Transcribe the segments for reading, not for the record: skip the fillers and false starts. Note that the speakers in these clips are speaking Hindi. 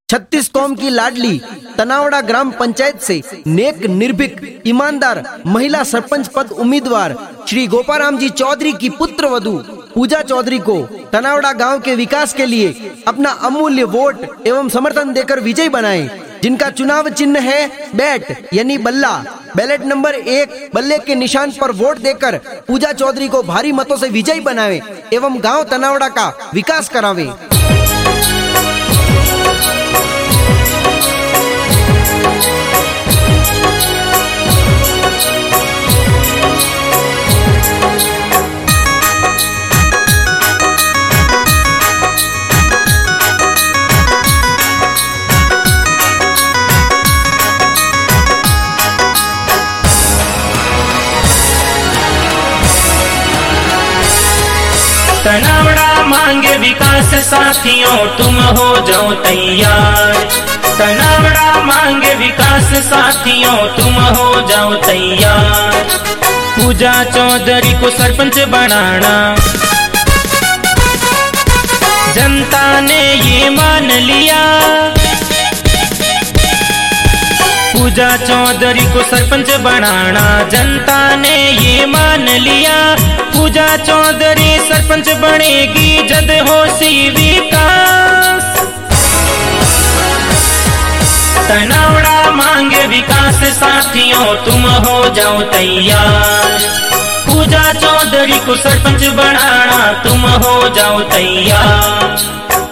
36 कौम की लाडली तनावड़ा ग्राम पंचायत से नेक, निर्भीक, ईमानदार महिला सरपंच पद उम्मीदवार श्री गोपाराम जी चौधरी की पुत्र वधू पूजा चौधरी को तनावड़ा गांव के विकास के लिए अपना अमूल्य वोट एवं समर्थन देकर विजयी बनाएं। जिनका चुनाव चिन्ह है बैट यानी बल्ला। बैलेट नंबर 1 बल्ले के निशान पर वोट देकर पूजा चौधरी को भारी मतों से विजयी बनावे एवं गांव तनावड़ा का विकास करावे। तनावड़ा मांगे विकास साथियों तुम हो जाओ तैयार। तनावड़ा मांगे विकास साथियों तुम हो जाओ तैयार। पूजा चौधरी को सरपंच बनाना जनता ने ये मान लिया। पूजा चौधरी को सरपंच बनाना जनता ने ये मान लिया। पूजा चौधरी सरपंच बनेगी जद हो सी विकास। तनावड़ा मांगे विकास साथियों तुम हो जाओ तैयार। पूजा चौधरी को सरपंच बनाना तुम हो जाओ तैयार।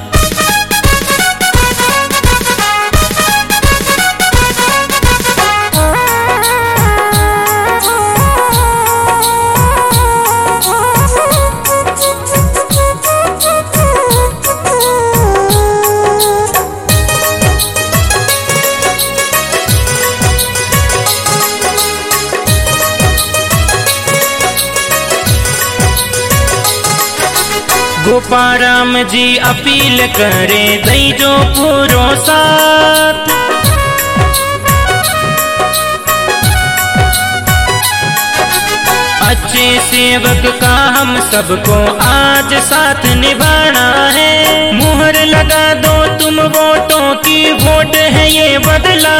गोपाराम जी अपील करे दई जो पूरो साथ। अच्छे सेवक का हम सबको आज साथ निभाना है। मुहर लगा दो तुम वोटों की, वोट है ये बदला।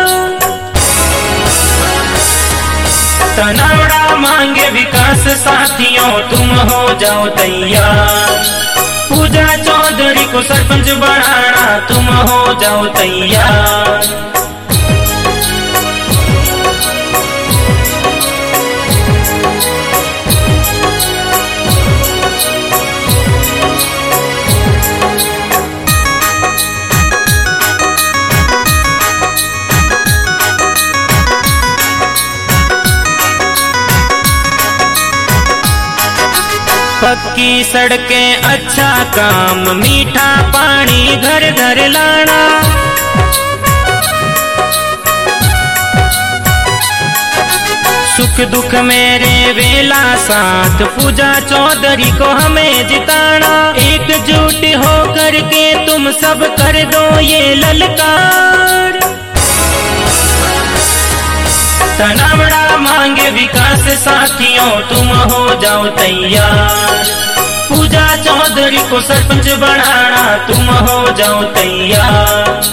तनावड़ा मांगे विकास साथियों तुम हो जाओ तैयार। पूजा चौधरी को सरपंच बनाना तुम हो जाओ तैयार। पक्की सड़कें, अच्छा काम, मीठा पानी घर घर लाना। सुख दुख मेरे वेला साथ पूजा चौधरी को हमें जिताना। एकजुट हो करके तुम सब कर दो ये ललकार। तनावड़ा मांगे विकास साथियों तुम हो जाओ तैयार। पूजा चौधरी को सरपंच बनाना तुम हो जाओ तैयार।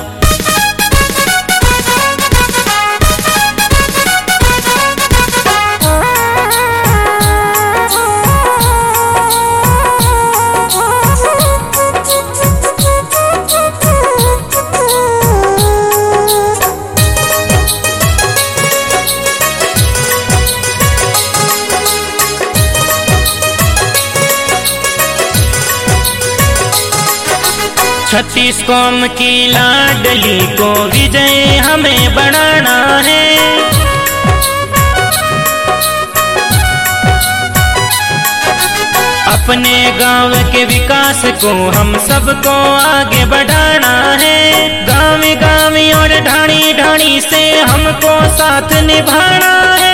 छत्तीस कौम की लाडली को विजय हमें बनाना है। अपने गांव के विकास को हम सबको आगे बढ़ाना है। गाँव गाँव और ढाणी ढाणी से हमको साथ निभाना है।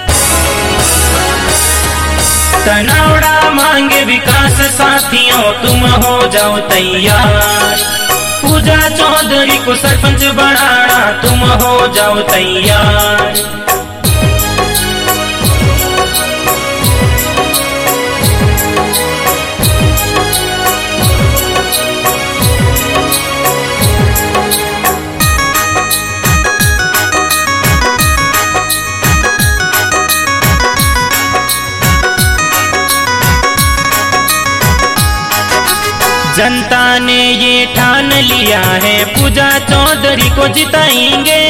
तनावड़ा मांगे विकास साथियों तुम हो जाओ तैयार। पूजा चौधरी को सरपंच बनाना तुम हो जाओ तैयार। जनता ने ये ठान लिया है पूजा चौधरी को जिताएंगे।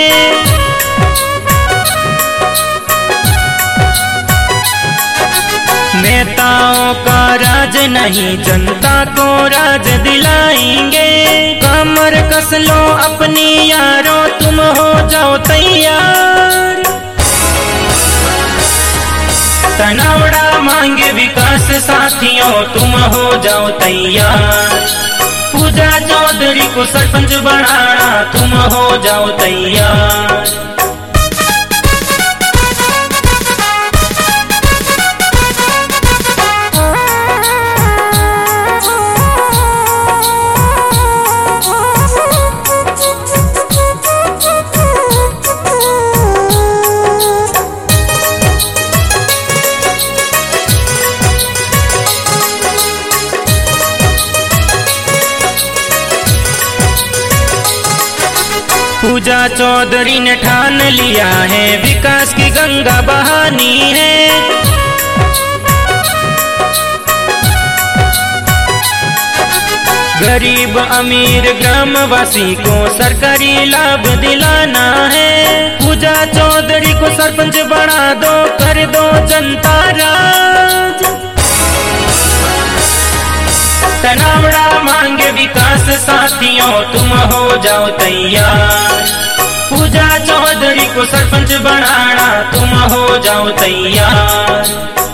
नेताओं का राज नहीं जनता को राज दिलाएंगे। कमर कस लो अपनी यारों तुम हो जाओ तैयार। तनावड़ा मांगे विकास साथियों तुम हो जाओ तैयार। पूजा चौधरी को सरपंच बनाना तुम हो जाओ तैयार। पूजा चौधरी ने ठान लिया है विकास की गंगा बहानी है। गरीब अमीर ग्रामवासी को सरकारी लाभ दिलाना है। पूजा चौधरी को सरपंच बना दो कर दो जनता राज। तनावड़ा मांगे विकास साथियों तुम हो जाओ तैयार। पूजा चौधरी को सरपंच बनाना तुम हो जाओ तैयार।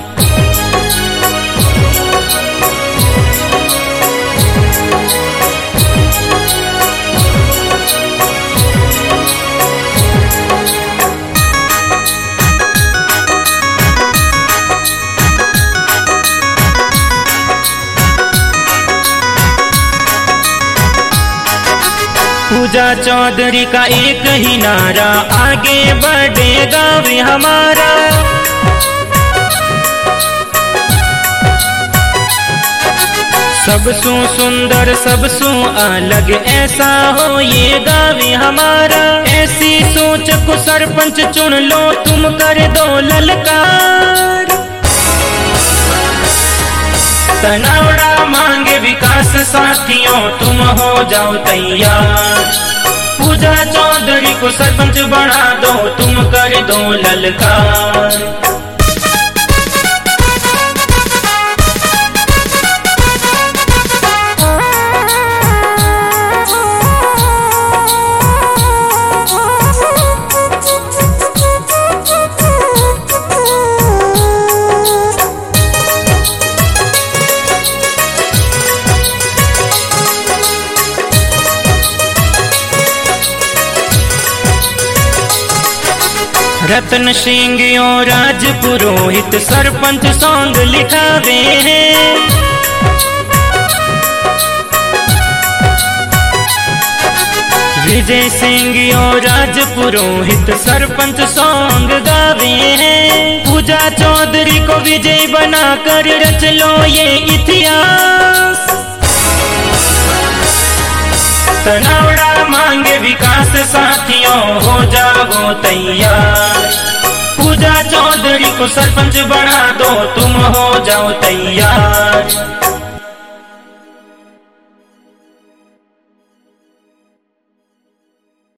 पूजा चौधरी का एक ही नारा आगे बढ़ेगा वे हमारा। सबसु सुंदर सबसु अलग ऐसा हो ये गावे हमारा। ऐसी सोच को सरपंच चुन लो तुम कर दो ललकार। तनावड़ा मांगे विकास साथियों तुम हो जाओ तैयार। पूजा चौधरी को सरपंच बना दो तुम कर दो ललकार। रतन सिंह और राज पुरोहित सरपंच सॉन्ग लिखावे हैं। विजय सिंह और राज पुरोहित सरपंच सॉन्ग गावे हैं। पूजा चौधरी को विजय बनाकर रच लो ये इतिहास। तनावड़ा मांगे विकास साथियों हो जाओ तैयार। पूजा चौधरी को सरपंच बना दो तुम हो जाओ तैयार।